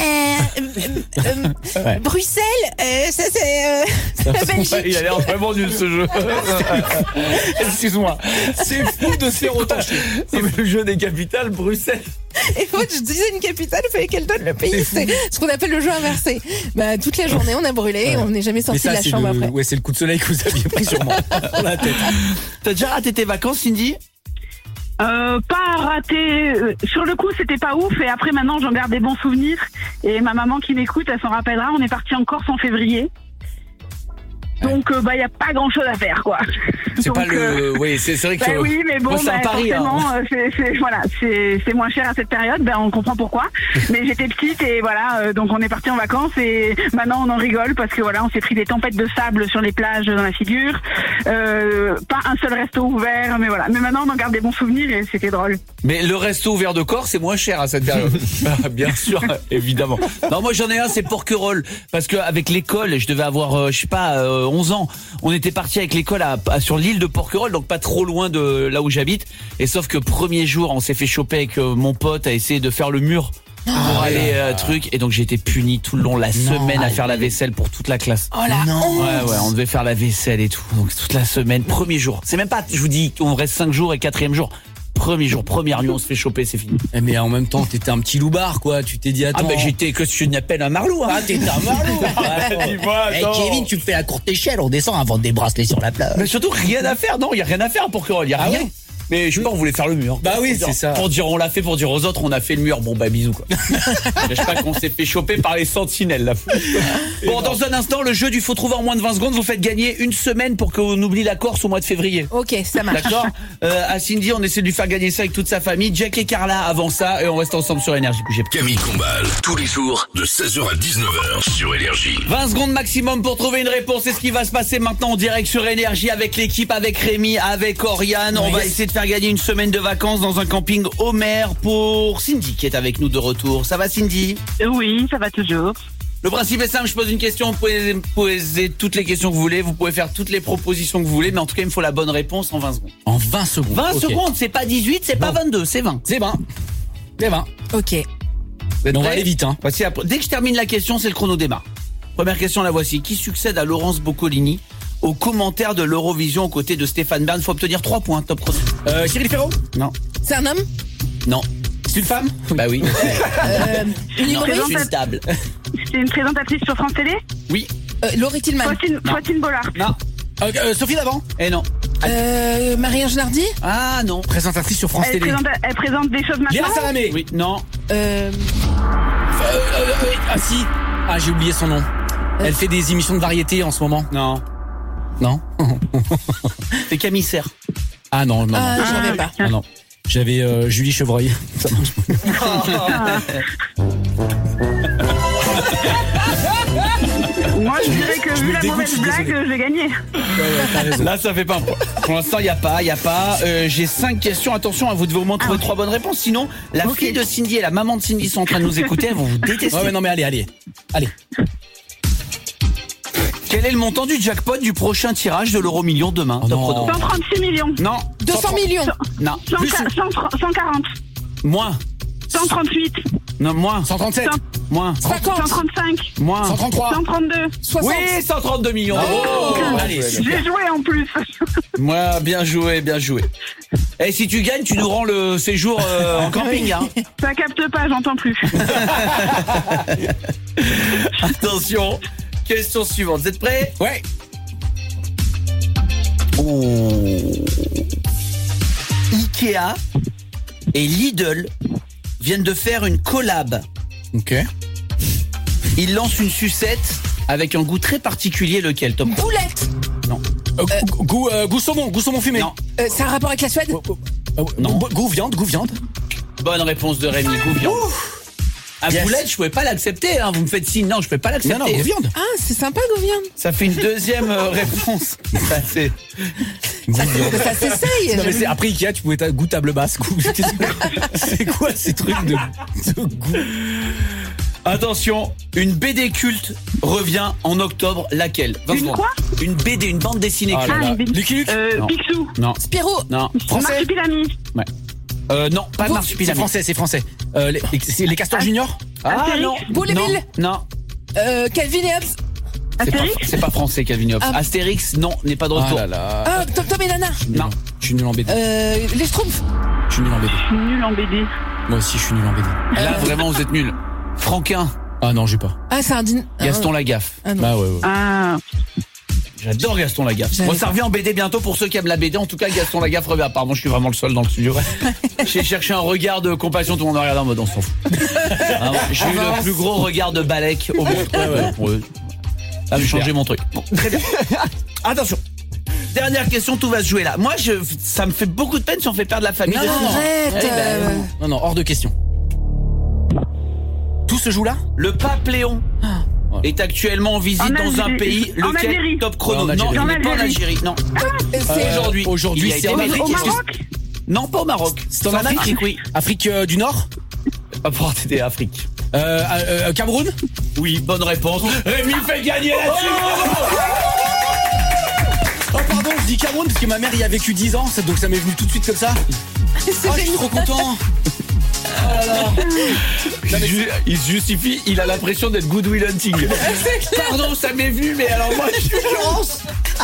Bruxelles, ça c'est la Belgique.
Il a l'air vraiment nul ce jeu. Excuse-moi.
C'est fou de se faire autant chier.
C'est le jeu des capitales, Bruxelles.
Et moi, je disais une capitale, il fallait qu'elle donne le pays. C'est ce qu'on appelle le jeu inversé. Bah, toute la journée, on a brûlé et on n'est jamais sorti de la chambre après.
Ouais, c'est le coup de soleil que vous aviez pris sur moi. Dans la tête.
T'as déjà raté tes vacances, Cindy?
Pas raté. Sur le coup, c'était pas ouf. Et après, maintenant, j'en garde des bons souvenirs. Et ma maman qui m'écoute, elle s'en rappellera. On est parti en Corse en février. Donc, y a pas grand chose à faire, quoi.
C'est
donc,
pas le. Oui, c'est vrai que.
oui, mais bon,
moi, c'est un pari,
forcément,
hein.
c'est moins cher à cette période. On comprend pourquoi. Mais j'étais petite et voilà, donc on est parti en vacances et maintenant on en rigole parce que voilà, on s'est pris des tempêtes de sable sur les plages dans la figure. Pas un seul resto ouvert, mais voilà. Mais maintenant on en garde des bons souvenirs et c'était drôle.
Mais le resto ouvert de Corse, c'est moins cher à cette période. Bien sûr, évidemment. Non, moi j'en ai un, c'est Porquerolles. Parce qu'avec l'école, je devais avoir, je sais pas, 11 ans. On était parti avec l'école sur l'île de Porquerolles, donc pas trop loin de là où j'habite. Et sauf que premier jour, on s'est fait choper avec mon pote à essayer de faire le mur pour aller truc. Et donc j'ai été puni tout le long la semaine à faire la vaisselle pour toute la classe.
Oh la honte.
Ouais, on devait faire la vaisselle et tout. Donc toute la semaine, premier jour. C'est même pas, je vous dis, on reste 5 jours et 4e jour. Premier jour, première nuit, on se fait choper, c'est fini.
Mais en même temps, t'étais un petit loupard, quoi. Tu t'es dit, attends.
J'étais que je n'appelle un marlou. Hein.
Ah, t'étais un marlou. Kevin, tu me fais la courte échelle, on descend avant de des bracelets sur la plage.
Mais surtout, rien à faire. Non, il y a rien à faire pour Porquerolles, il y a rien.
Ouais.
Mais je sais pas, on voulait faire le mur.
Bah oui, c'est ça.
Pour dire, on l'a fait pour dire aux autres, on a fait le mur. Bon, bah, bisous, quoi. Je sais pas qu'on s'est fait choper par les sentinelles, là. Bon, dans un instant, le jeu du faut trouver en moins de 20 secondes, vous faites gagner une semaine pour qu'on oublie la Corse au mois de février.
Ok, ça marche.
D'accord. À Cindy, on essaie de lui faire gagner ça avec toute sa famille. Jack et Carla avant ça, et on reste ensemble sur Énergie. Bougez pas.
Camille Combal, tous les jours, de 16h à 19h sur Énergie.
20 secondes maximum pour trouver une réponse. C'est ce qui va se passer maintenant en direct sur Énergie avec l'équipe, avec Rémi, avec Oriane. On va essayer de faire gagner une semaine de vacances dans un camping Homer pour Cindy qui est avec nous de retour. Ça va, Cindy?
Oui, ça va toujours.
Le principe est simple, je pose une question, vous pouvez poser toutes les questions que vous voulez, vous pouvez faire toutes les propositions que vous voulez, mais en tout cas il me faut la bonne réponse en 20 secondes.
En 20 secondes.
20
okay.
secondes, c'est pas 18, c'est pas 22, c'est 20.
C'est 20. C'est 20.
Ok.
On
va aller vite, hein.
Voici dès que je termine la question, c'est le chrono démarre. Première question, la voici. Qui succède à Laurence Boccolini au commentaire de l'Eurovision aux côtés de Stéphane Bern? Faut obtenir 3 points, top chrono.
Cyril Ferraud?
Non.
C'est un homme?
Non.
C'est une femme?
Bah oui.
Une
Non,
humoriste?
je suis stable.
C'est une présentatrice sur France Télé?
Oui.
Laurie Tillman?
Faustine Bollard?
Non.
Sophie Davant?
Eh non.
Marie-Ange Nardi?
Ah non.
Présentatrice sur France Télé.
Elle présente des choses maintenant?
Léa Salamé?
Oui, non.
Ah si. Ah, j'ai oublié son nom. Elle fait des émissions de variété en ce moment.
Non.
Non?
C'est Camille Serre.
Ah non, non, non.
Je savais pas.
Non, non. J'avais Julie Chevreuil. Ça marche pas.
Moi, je dirais que vu la mauvaise blague, j'ai gagné.
Là, ça fait pas un point. Pour l'instant, il y a pas. J'ai 5 questions. Attention, vous devez au moins trouver 3 bonnes réponses. Sinon, la fille de Cindy et la maman de Cindy sont en train de nous écouter. Elles vont vous détester.
Ouais, mais non, mais allez.
Quel est le montant du jackpot du prochain tirage de l'euro million demain?
Oh non.
136 millions.
Non.
200 millions.
Non.
140.
Moins.
138.
Non, moins.
137.
Moins.
50.
135.
Moins.
133.
132.
60.
Oui, 132 millions.
Oh,
allez,
J'ai joué en plus.
Moi, bien joué. Et si tu gagnes, tu nous rends le séjour en camping, hein.
Ça capte pas, j'entends plus.
Attention, question suivante. Vous êtes prêts?
Ouais.
Ikea et Lidl viennent de faire une collab.
Ok.
Ils lancent une sucette avec un goût très particulier, lequel, Tom?
Boulette.
Non.
Goût saumon fumé.
Non.
C'est un rapport avec la Suède?
Non.
Goût viande.
Bonne réponse de Rémi, goût viande. Boulette, je pouvais pas l'accepter, hein. Vous me faites signe, non, je peux pas l'accepter.
Non, goût viande.
Ah, c'est sympa, Gouviande.
Ça fait une deuxième réponse. Ça, c'est...
Ça s'essaye.
Non, mais c'est après Ikea, tu pouvais être goût table basse. C'est quoi ces trucs de goût?
Attention, une BD culte revient en octobre. Laquelle?
Une quoi?
Une BD, une bande dessinée
Ah
culte.
là là.
une BD.
Lucky Luke?
Non.
Picsou.
Non.
Spirou.
Non.
Français?
Marsupilami.
Ouais. Non, pas Marsupilami.
C'est français. C'est les Castors Junior?
Ah
Astérix.
non.
Boule et
Non.
Bill.
Non.
Calvin et Hobbes.
C'est pas français, Calvin et Hobbes.
Ah.
Astérix, non, n'est pas de retour.
Ah là là.
Ah, Tom et Nana.
Non.
Je suis nul en BD.
Les Schtroumpfs.
Je suis nul en BD.
Je suis nulle en BD.
Moi aussi, je suis nul en BD.
Là, vraiment, vous êtes nuls. Franquin,
Ah non, j'ai pas.
Ah, c'est un
Gaston Lagaffe.
Ah non.
Bah ouais.
Ah.
J'adore Gaston Lagaffe.
J'avais
Moi, ça
pas.
revient en BD bientôt pour ceux qui aiment la BD. En tout cas, Gaston Lagaffe revient. Apparemment, je suis vraiment le seul dans le studio. J'ai cherché un regard de compassion. Tout le monde a regardé en mode on s'en fout. Vraiment, j'ai eu le plus gros regard de Balek au monde. Pour eux. Ça va changer mon truc. Bon, très bien. Attention. Dernière question, tout va se jouer là. Moi, ça me fait beaucoup de peine si on fait perdre la famille.
Non,
de
non,
Cindy.
Arrête.
Eh ben,
Non, hors de question. Tout se joue là?
Le pape Léon est actuellement en visite
En
dans un
Algérie.
pays.
En
Lequel?
Algérie.
Top chrono.
Ouais, en
non, il
Algérie.
n'est pas en Algérie. Non.
C'est
Il
Aujourd'hui,
a
c'est
été
en
Afrique.
Afrique.
Au
Est-ce que
Maroc.
Non, pas au Maroc.
C'est en Afrique?
Oui.
Afrique du Nord?
Pas pour t'aider Afrique.
Cameroun?
Oui, bonne réponse. Rémi fait gagner là-dessus.
je dis Cameroun parce que ma mère y a vécu 10 ans, donc ça m'est venu tout de suite comme ça.
C'est
Oh, je suis trop content. Oh là là.
Il se justifie, il a l'impression d'être Good Will Hunting. Pardon, ça m'est vu, mais alors moi, je l'urgence.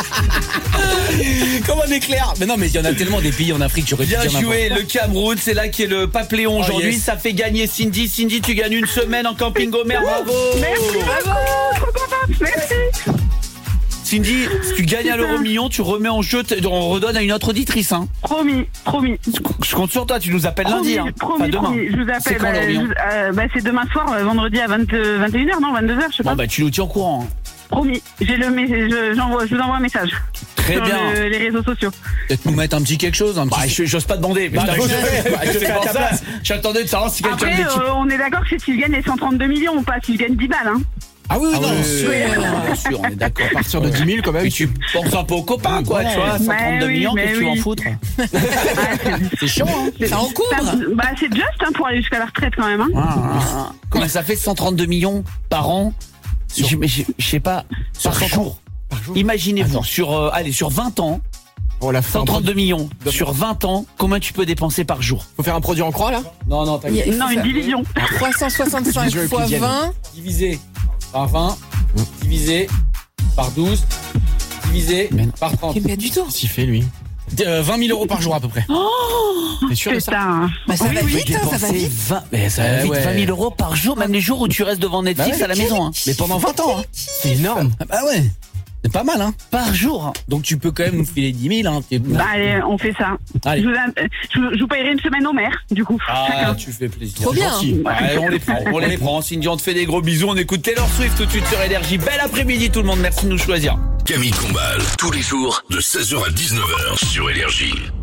Comme un éclair. Mais non, mais il y en a tellement des pays en Afrique, j'aurais pu
Bien
dire
joué, le Cameroun, c'est là qui est le Papléon aujourd'hui.
yes.
Ça fait gagner Cindy. Cindy, tu gagnes une semaine en camping Homer, bravo.
Merci beaucoup, trop contente, merci.
Cindy, si tu gagnes à l'euro-million, tu remets en jeu, on redonne à une autre auditrice. Hein.
Promis.
Je compte sur toi, tu nous appelles lundi. Hein.
Promis,
demain.
je vous appelle.
C'est quand l'euro-million
C'est demain soir, vendredi à 21h, non, 22h, je sais pas.
Bon, bah tu nous tiens au courant. Hein.
Promis, j'ai le je vous envoie un message.
Très
sur
bien.
les réseaux sociaux.
Peut-être nous mettre un petit quelque chose.
J'ose pas demander. Mais
Bah,
je fais pour ça. J'attendais de savoir si quelqu'un
Après,
de l'équipe.
on est d'accord que si tu gagnes les 132 millions ou pas, si tu gagnes 10 balles, hein.
Ah oui, non,
Bien sûr, on est d'accord.
À partir de 10 000 quand même.
Mais tu penses un peu aux copains, quoi, tu vois, 132
oui,
millions,
mais
qu'est-ce que tu vas en
oui.
foutre?
c'est chiant, hein.
Ça encombre.
Bah, c'est juste hein, pour aller jusqu'à la retraite quand même. Hein.
Comment ça fait 132 millions par an? Je sais pas, par jour. Imaginez-vous, sur 20 ans,
On l'a fait.
132 millions, sur 20 ans, combien tu peux dépenser par jour?
Faut faire un produit en croix là.
Non, t'inquiète.
Non, une division.
365
Division
fois
euclidienne.
20.
Divisé par 20, divisé par 12, divisé par 30.
Pas du tout.
Qu'est-ce qu'il fait lui?
20 000 euros par jour à peu près.
T'es sûr de ça?
Putain.
Bah, ça va vite, hein, ça va vite.
20 000 euros par jour, même les jours où tu restes devant Netflix à la maison. Hein.
Mais pendant 20 ans, hein.
C'est énorme.
Ah bah ouais. C'est pas mal, hein.
Par jour. Hein.
Donc tu peux quand même nous filer 10 000, hein.
Bah, allez, on fait ça.
Allez.
Je vous payerai une semaine au maire, du coup.
Ah,
Chacun.
tu fais plaisir.
Trop bien.
Gentil.
Allez, on les prend. Cindy, on te fait des gros bisous. On écoute Taylor Swift tout de suite sur Énergie. Bel après-midi tout le monde. Merci de nous choisir.
Camille Combal, tous les jours de 16h à 19h sur Énergie.